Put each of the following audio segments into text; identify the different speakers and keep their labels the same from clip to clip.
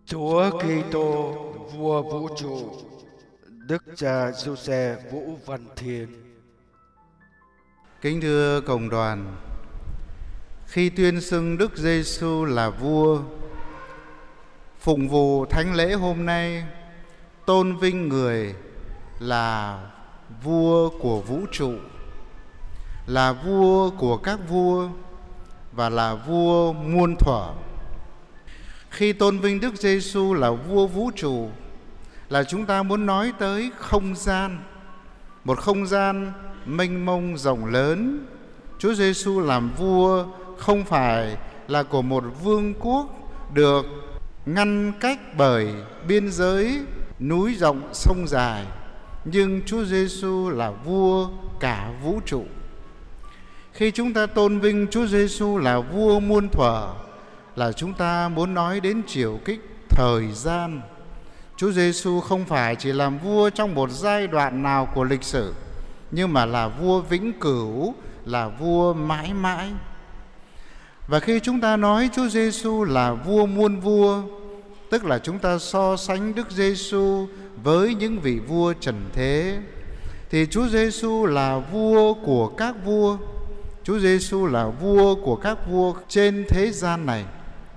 Speaker 1: Chúa Kitô, vua vũ trụ, Đức cha Giuse Vũ Văn Thiên.
Speaker 2: Kính thưa cộng đoàn, khi tuyên xưng Đức Giêsu là vua, phụng vụ thánh lễ hôm nay tôn vinh người là vua của vũ trụ, là vua của các vua và là vua muôn thuở. Khi tôn vinh Đức Giêsu là vua vũ trụ là chúng ta muốn nói tới không gian, một không gian mênh mông rộng lớn. Chúa Giêsu làm vua không phải là của một vương quốc được ngăn cách bởi biên giới núi rộng sông dài, nhưng Chúa Giêsu là vua cả vũ trụ. Khi chúng ta tôn vinh Chúa Giêsu là vua muôn thuở là chúng ta muốn nói đến chiều kích thời gian. Chúa Giêsu không phải chỉ làm vua trong một giai đoạn nào của lịch sử, nhưng mà là vua vĩnh cửu, là vua mãi mãi. Và khi chúng ta nói Chúa Giêsu là vua muôn vua, tức là chúng ta so sánh Đức Giêsu với những vị vua trần thế, thì Chúa Giêsu là vua của các vua. Chúa Giêsu là vua của các vua trên thế gian này.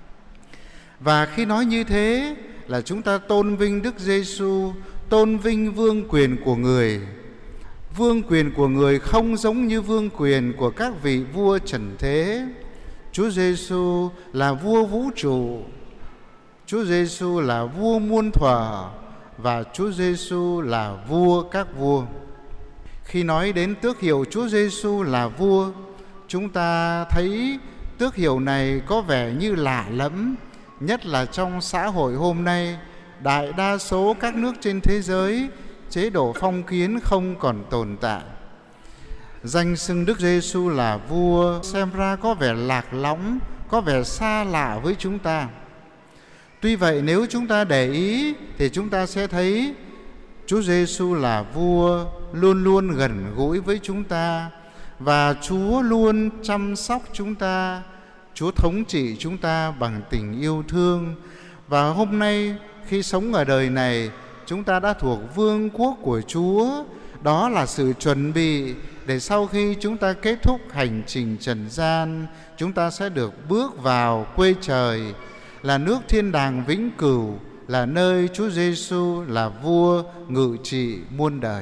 Speaker 2: Và khi nói như thế là chúng ta tôn vinh Đức Giêsu, tôn vinh vương quyền của người. Vương quyền của người không giống như vương quyền của các vị vua trần thế. Chúa Giêsu là vua vũ trụ, Chúa Giêsu là vua muôn thuở và Chúa Giêsu là vua các vua. Khi nói đến tước hiệu Chúa Giêsu là vua, chúng ta thấy tước hiệu này có vẻ như lạ lẫm, nhất là trong xã hội hôm nay. Đại đa số các nước trên thế giới, chế độ phong kiến không còn tồn tại. Danh xưng Đức Giêsu là vua xem ra có vẻ lạc lõng, có vẻ xa lạ với chúng ta. Tuy vậy nếu chúng ta để ý thì chúng ta sẽ thấy Chúa Giêsu là vua luôn luôn gần gũi với chúng ta, và Chúa luôn chăm sóc chúng ta. Chúa thống trị chúng ta bằng tình yêu thương. Và hôm nay khi sống ở đời này, chúng ta đã thuộc vương quốc của Chúa. Đó là sự chuẩn bị để sau khi chúng ta kết thúc hành trình trần gian, chúng ta sẽ được bước vào quê trời, là nước thiên đàng vĩnh cửu, là nơi Chúa Giêsu là vua ngự trị muôn đời.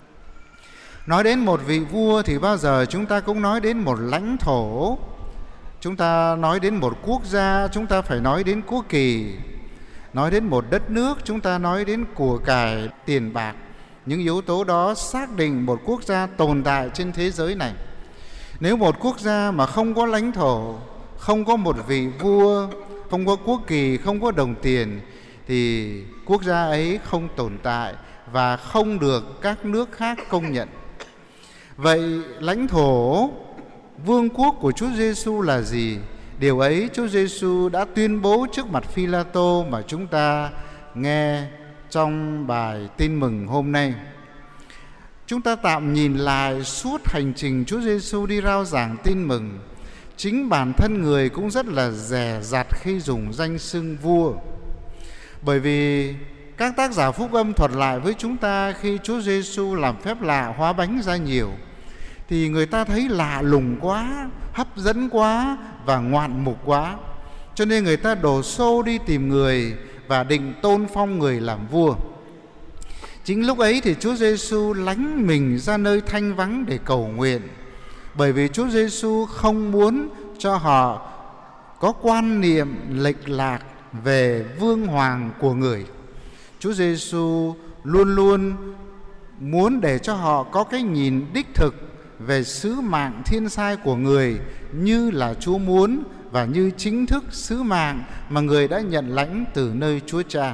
Speaker 2: Nói đến một vị vua thì bao giờ chúng ta cũng nói đến một lãnh thổ. Chúng ta nói đến một quốc gia, chúng ta phải nói đến quốc kỳ. Nói đến một đất nước, chúng ta nói đến của cải, tiền bạc. Những yếu tố đó xác định một quốc gia tồn tại trên thế giới này. Nếu một quốc gia mà không có lãnh thổ, không có một vị vua, không có quốc kỳ, không có đồng tiền, thì quốc gia ấy không tồn tại và không được các nước khác công nhận. Vậy lãnh thổ, vương quốc của Chúa Giêsu là gì? Điều ấy Chúa Giêsu đã tuyên bố trước mặt Phi-la-tô mà chúng ta nghe trong bài tin mừng hôm nay. Chúng ta tạm nhìn lại suốt hành trình Chúa Giêsu đi rao giảng tin mừng. Chính bản thân người cũng rất là dè dặt khi dùng danh xưng vua. Bởi vì các tác giả phúc âm thuật lại với chúng ta khi Chúa Giêsu làm phép lạ hóa bánh ra nhiều, thì người ta thấy lạ lùng quá, hấp dẫn quá và ngoạn mục quá. Cho nên người ta đổ xô đi tìm người và định tôn phong người làm vua. Chính lúc ấy thì Chúa Giêsu lánh mình ra nơi thanh vắng để cầu nguyện. Bởi vì Chúa Giêsu không muốn cho họ có quan niệm lệch lạc về vương hoàng của người. Chúa Giêsu luôn luôn muốn để cho họ có cái nhìn đích thực về sứ mạng thiên sai của người, như là Chúa muốn và như chính thức sứ mạng mà người đã nhận lãnh từ nơi Chúa Cha.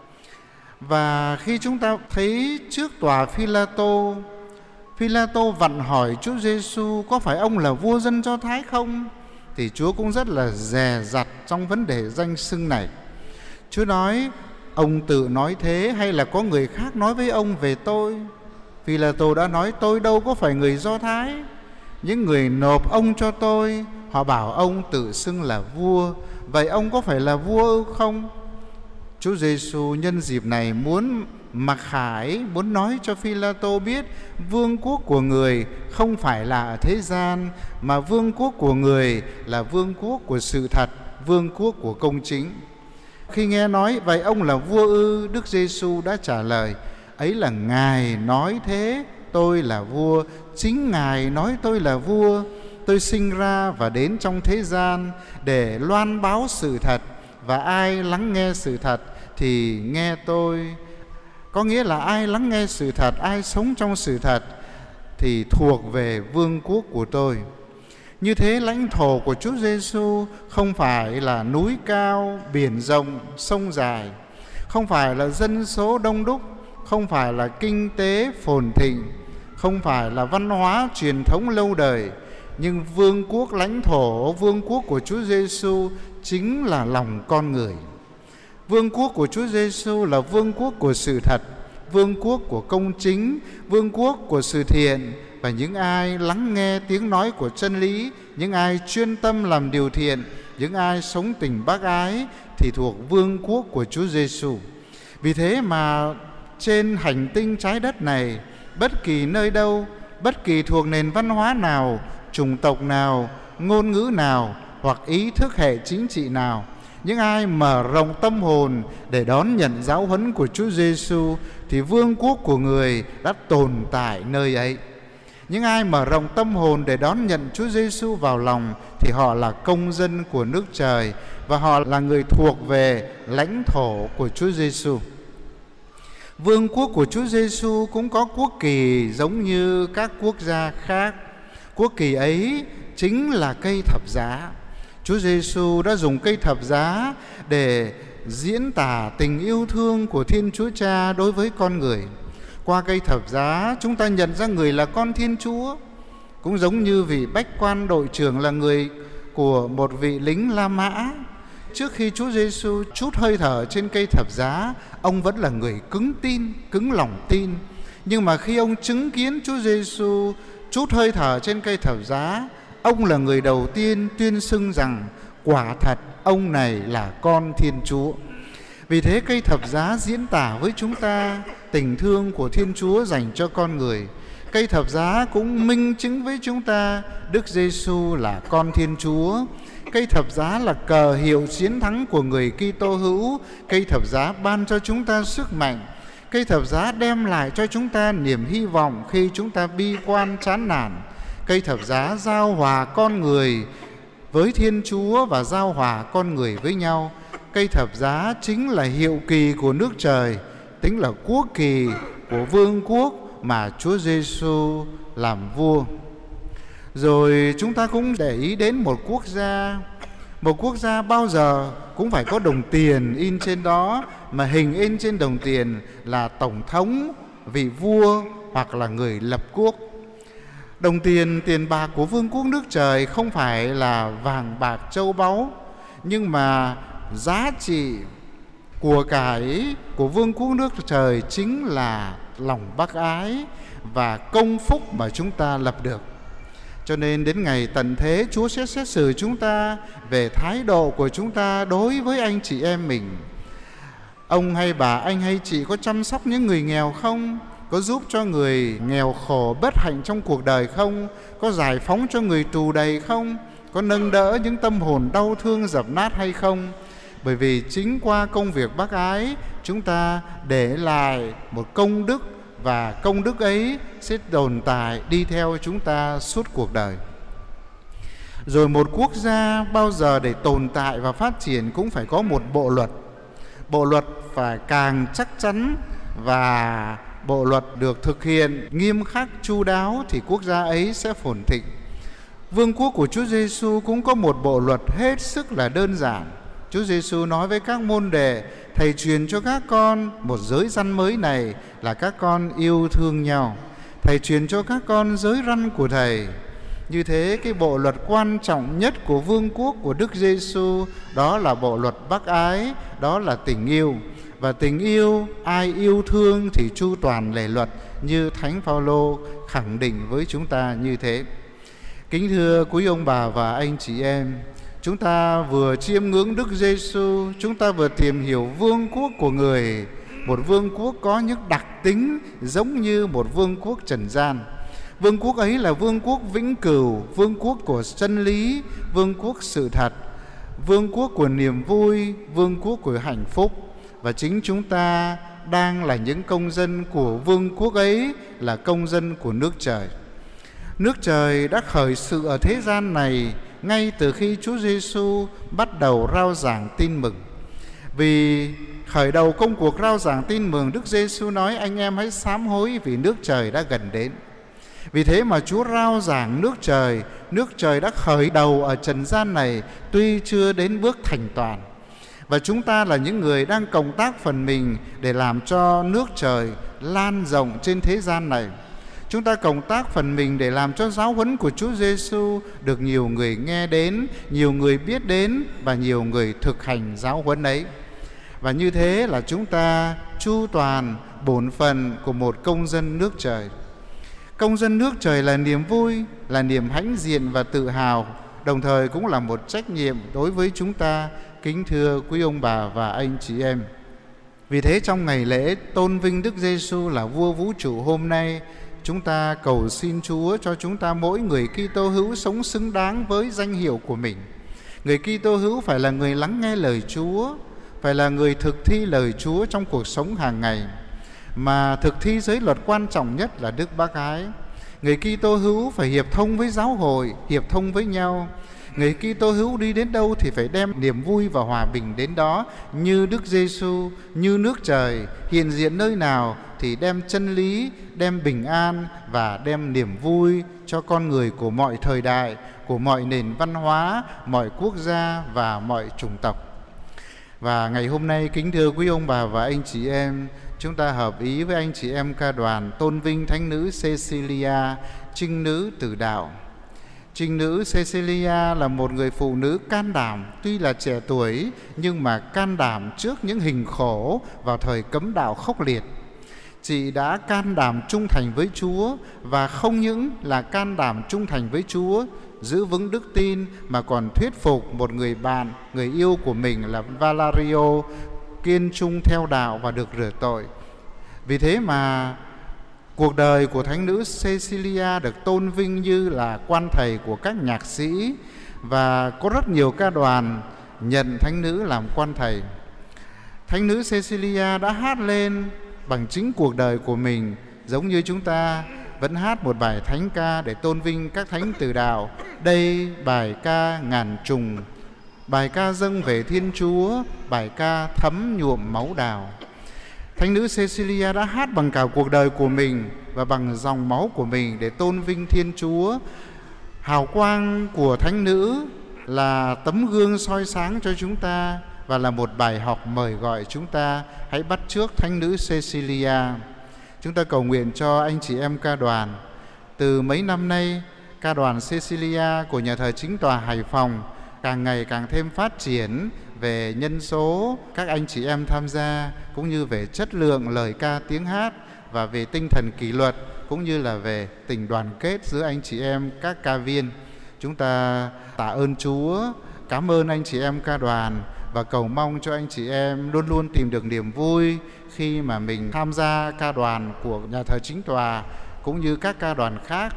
Speaker 2: Và khi chúng ta thấy trước tòa Phi-la-tô, Phi-la-tô vặn hỏi Chúa Giêsu có phải ông là vua dân Do Thái không, thì Chúa cũng rất là dè dặt trong vấn đề danh xưng này. Chúa nói: ông tự nói thế hay là có người khác nói với ông về tôi? Phi-la-tô đã nói: tôi đâu có phải người Do Thái. Những người nộp ông cho tôi, họ bảo ông tự xưng là vua. Vậy ông có phải là vua không? Chúa Giêsu nhân dịp này muốn mặc khải, muốn nói cho Phi-la-tô biết vương quốc của người không phải là ở thế gian, mà vương quốc của người là vương quốc của sự thật, vương quốc của công chính. Khi nghe nói vậy ông là vua ư, Đức Giêsu đã trả lời: ấy là Ngài nói thế, tôi là vua, chính Ngài nói tôi là vua. Tôi sinh ra và đến trong thế gian để loan báo sự thật, và ai lắng nghe sự thật thì nghe tôi. Có nghĩa là ai lắng nghe sự thật, ai sống trong sự thật thì thuộc về vương quốc của tôi. Như thế lãnh thổ của Chúa Giêsu không phải là núi cao, biển rộng, sông dài, không phải là dân số đông đúc, không phải là kinh tế phồn thịnh, không phải là văn hóa truyền thống lâu đời, nhưng vương quốc lãnh thổ, vương quốc của Chúa Giêsu chính là lòng con người. Vương quốc của Chúa Giêsu là vương quốc của sự thật, vương quốc của công chính, vương quốc của sự thiện. Và những ai lắng nghe tiếng nói của chân lý, những ai chuyên tâm làm điều thiện, những ai sống tình bác ái thì thuộc vương quốc của Chúa Giêsu. Vì thế mà trên hành tinh trái đất này, bất kỳ nơi đâu, bất kỳ thuộc nền văn hóa nào, chủng tộc nào, ngôn ngữ nào hoặc ý thức hệ chính trị nào, những ai mở rộng tâm hồn để đón nhận giáo huấn của Chúa Giêsu thì vương quốc của người đã tồn tại nơi ấy. Những ai mở rộng tâm hồn để đón nhận Chúa Giêsu vào lòng thì họ là công dân của nước trời, và họ là người thuộc về lãnh thổ của Chúa Giêsu. Vương quốc của Chúa Giêsu cũng có quốc kỳ giống như các quốc gia khác. Quốc kỳ ấy chính là cây thập giá. Chúa Giêsu đã dùng cây thập giá để diễn tả tình yêu thương của Thiên Chúa Cha đối với con người. Qua cây thập giá chúng ta nhận ra người là con Thiên Chúa. Cũng giống như vị bách quan đội trưởng là người của một vị lính La Mã. Trước khi Chúa Giêsu trút hơi thở trên cây thập giá, ông vẫn là người cứng tin, cứng lòng tin. Nhưng mà khi ông chứng kiến Chúa Giêsu trút hơi thở trên cây thập giá, ông là người đầu tiên tuyên xưng rằng quả thật ông này là con Thiên Chúa. Vì thế cây thập giá diễn tả với chúng ta tình thương của Thiên Chúa dành cho con người. Cây thập giá cũng minh chứng với chúng ta Đức Giêsu là con Thiên Chúa. Cây thập giá là cờ hiệu chiến thắng của người Kitô hữu. Cây thập giá ban cho chúng ta sức mạnh. Cây thập giá đem lại cho chúng ta niềm hy vọng khi chúng ta bi quan chán nản. Cây thập giá giao hòa con người với Thiên Chúa và giao hòa con người với nhau. Cây thập giá chính là hiệu kỳ của nước trời, tính là quốc kỳ của vương quốc mà Chúa Giêsu làm vua. Rồi chúng ta cũng để ý đến một quốc gia. Một quốc gia bao giờ cũng phải có đồng tiền in trên đó, mà hình in trên đồng tiền là tổng thống, vị vua hoặc là người lập quốc. Đồng tiền, tiền bạc của vương quốc nước trời không phải là vàng bạc châu báu, nhưng mà giá trị của cải của vương quốc nước trời chính là lòng bác ái và công phúc mà chúng ta lập được. Cho nên đến ngày tận thế, Chúa sẽ xét xử chúng ta về thái độ của chúng ta đối với anh chị em mình. Ông hay bà, anh hay chị có chăm sóc những người nghèo không? Có giúp cho người nghèo khổ bất hạnh trong cuộc đời không? Có giải phóng cho người tù đầy không? Có nâng đỡ những tâm hồn đau thương dập nát hay không? Bởi vì chính qua công việc bác ái, chúng ta để lại một công đức, và công đức ấy sẽ tồn tại đi theo chúng ta suốt cuộc đời. Rồi một quốc gia bao giờ để tồn tại và phát triển cũng phải có một bộ luật. Bộ luật phải càng chắc chắn và bộ luật được thực hiện nghiêm khắc chu đáo thì quốc gia ấy sẽ phồn thịnh. Vương quốc của Chúa Giêsu cũng có một bộ luật hết sức là đơn giản. Chúa Giêsu nói với các môn đệ: Thầy truyền cho các con một giới răn mới này là các con yêu thương nhau. Thầy truyền cho các con giới răn của Thầy. Như thế cái bộ luật quan trọng nhất của vương quốc của Đức Giêsu đó là bộ luật bác ái, đó là tình yêu. Và tình yêu, ai yêu thương thì chu toàn lề luật, như Thánh Phaolô khẳng định với chúng ta như thế. Kính thưa quý ông bà và anh chị em, Chúng ta vừa chiêm ngưỡng Đức Giêsu, chúng ta vừa tìm hiểu vương quốc của Người, một vương quốc có những đặc tính giống như một vương quốc trần gian. Vương quốc ấy là vương quốc vĩnh cửu, vương quốc của chân lý, vương quốc sự thật, vương quốc của niềm vui, vương quốc của hạnh phúc. Và chính chúng ta đang là những công dân của vương quốc ấy, là công dân của nước trời. Nước trời đã khởi sự ở thế gian này ngay từ khi Chúa Giêsu bắt đầu rao giảng tin mừng. Vì khởi đầu công cuộc rao giảng tin mừng, Đức Giêsu nói: anh em hãy sám hối vì nước trời đã gần đến. Vì thế mà Chúa rao giảng nước trời đã khởi đầu ở trần gian này, tuy chưa đến bước thành toàn. Và chúng ta là những người đang cộng tác phần mình để làm cho nước trời lan rộng trên thế gian này. Chúng ta cộng tác phần mình để làm cho giáo huấn của Chúa Giêsu được nhiều người nghe đến, nhiều người biết đến và nhiều người thực hành giáo huấn ấy. Và như thế là chúng ta chu toàn bổn phận của một công dân nước trời. Công dân nước trời là niềm vui, là niềm hãnh diện và tự hào, đồng thời cũng là một trách nhiệm đối với chúng ta, kính thưa quý ông bà và anh chị em. Vì thế trong ngày lễ tôn vinh Đức Giêsu là vua vũ trụ hôm nay, chúng ta cầu xin Chúa cho chúng ta mỗi người Kitô hữu sống xứng đáng với danh hiệu của mình. Người Kitô hữu phải là người lắng nghe lời Chúa, phải là người thực thi lời Chúa trong cuộc sống hàng ngày. Mà thực thi giới luật quan trọng nhất là Đức Bác Ái. Người Kitô hữu phải hiệp thông với giáo hội, hiệp thông với nhau. Người Kitô hữu đi đến đâu thì phải đem niềm vui và hòa bình đến đó, như Đức Giêsu, như nước trời hiện diện nơi nào thì đem chân lý, đem bình an và đem niềm vui cho con người của mọi thời đại, của mọi nền văn hóa, mọi quốc gia và mọi chủng tộc. Và ngày hôm nay, kính thưa quý ông bà và anh chị em, chúng ta hợp ý với anh chị em ca đoàn tôn vinh Thánh nữ Cecilia, trinh nữ tử đạo. Trinh nữ Cecilia là một người phụ nữ can đảm, tuy là trẻ tuổi nhưng mà can đảm trước những hình khổ vào thời cấm đạo khốc liệt. Chị đã can đảm trung thành với Chúa, và không những là can đảm trung thành với Chúa, giữ vững đức tin, mà còn thuyết phục một người bạn, người yêu của mình là Valario kiên trung theo đạo và được rửa tội. Vì thế mà cuộc đời của Thánh nữ Cecilia được tôn vinh như là quan thầy của các nhạc sĩ, và có rất nhiều ca đoàn nhận Thánh nữ làm quan thầy. Thánh nữ Cecilia đã hát lên bằng chính cuộc đời của mình, giống như chúng ta vẫn hát một bài thánh ca để tôn vinh các thánh tử đạo. Đây bài ca ngàn trùng, bài ca dâng về Thiên Chúa, bài ca thấm nhuộm máu đào. Thánh nữ Cecilia đã hát bằng cả cuộc đời của mình và bằng dòng máu của mình để tôn vinh Thiên Chúa. Hào quang của thánh nữ là tấm gương soi sáng cho chúng ta và là một bài học mời gọi chúng ta hãy bắt chước Thánh nữ Cecilia. Chúng ta cầu nguyện cho anh chị em ca đoàn. Từ mấy năm nay, ca đoàn Cecilia của nhà thờ Chính tòa Hải Phòng càng ngày càng thêm phát triển về nhân số các anh chị em tham gia, cũng như về chất lượng lời ca tiếng hát, và về tinh thần kỷ luật, cũng như là về tình đoàn kết giữa anh chị em các ca viên. Chúng ta tạ ơn Chúa, cảm ơn anh chị em ca đoàn, và cầu mong cho anh chị em luôn luôn tìm được niềm vui khi mà mình tham gia ca đoàn của nhà thờ Chính tòa cũng như các ca đoàn khác.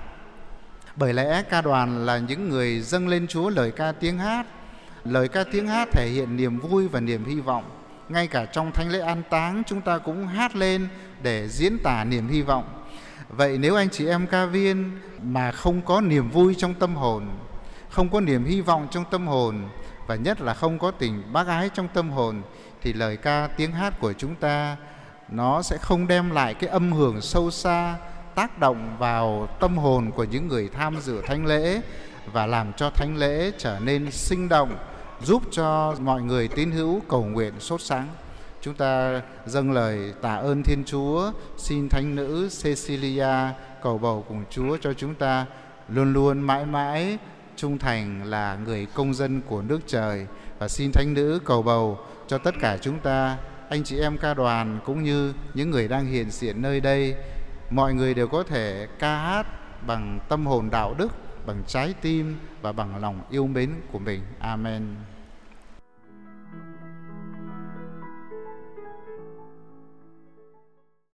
Speaker 2: Bởi lẽ ca đoàn là những người dâng lên Chúa lời ca tiếng hát. Lời ca tiếng hát thể hiện niềm vui và niềm hy vọng. Ngay cả trong thánh lễ an táng chúng ta cũng hát lên để diễn tả niềm hy vọng. Vậy nếu anh chị em ca viên mà không có niềm vui trong tâm hồn, không có niềm hy vọng trong tâm hồn, và nhất là không có tình bác ái trong tâm hồn, thì lời ca tiếng hát của chúng ta nó sẽ không đem lại cái âm hưởng sâu xa, tác động vào tâm hồn của những người tham dự thánh lễ, và làm cho thánh lễ trở nên sinh động, giúp cho mọi người tín hữu cầu nguyện sốt sáng. Chúng ta dâng lời tạ ơn Thiên Chúa, xin Thánh nữ Cecilia cầu bầu cùng Chúa cho chúng ta luôn luôn mãi mãi trung thành là người công dân của nước trời. Và xin Thánh nữ cầu bầu cho tất cả chúng ta, anh chị em ca đoàn cũng như những người đang hiện diện nơi đây, mọi người đều có thể ca hát bằng tâm hồn đạo đức, bằng trái tim và bằng lòng yêu mến của mình. Amen.